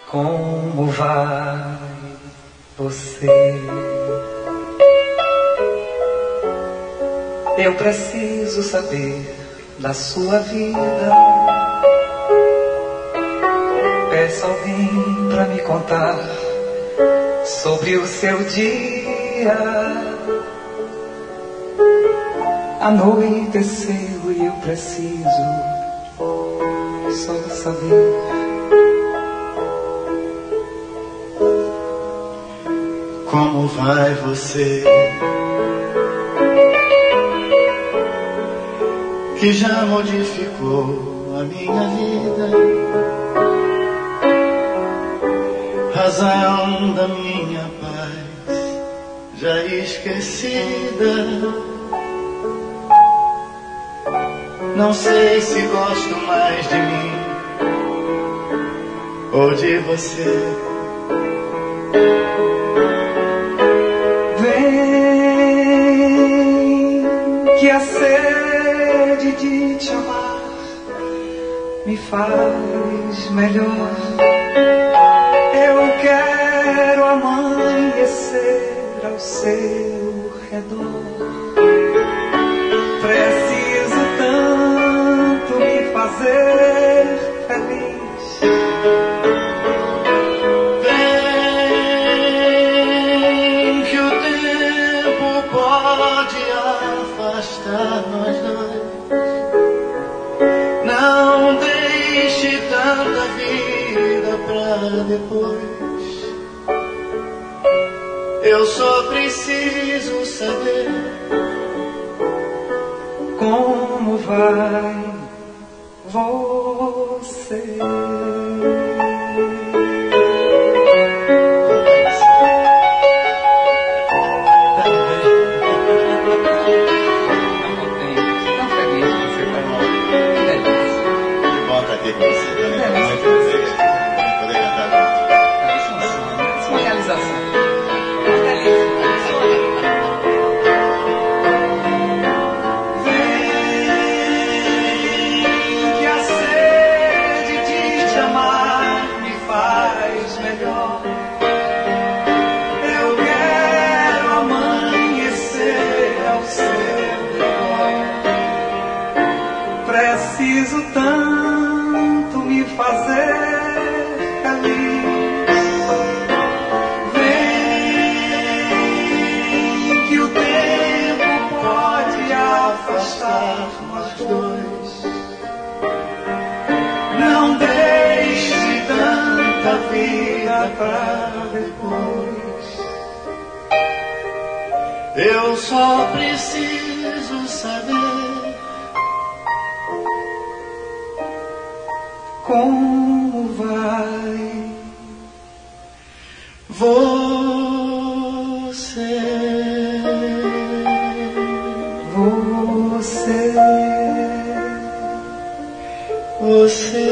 Como vai você? Eu preciso saber da sua vida. Peço alguém pra me contar sobre o seu dia. Anoiteceu e eu preciso só saber. Como vai você? Que já modificou a minha vida, razão da minha paz já esquecida. Não sei se gosto mais de mim ou de você. Que a sede de te amar me faz melhor. Eu quero amanhecer ao seu redor. Preciso tanto me fazer feliz. Vem que o tempo pode afastar nós dois. Não deixe tanta vida pra depois. Eu só preciso saber como vai você. Preciso tanto me fazer feliz. Vem que o tempo pode afastar nós dois. Não deixe tanta vida pra depois. Eu só preciso saber como vai você. Você. Você.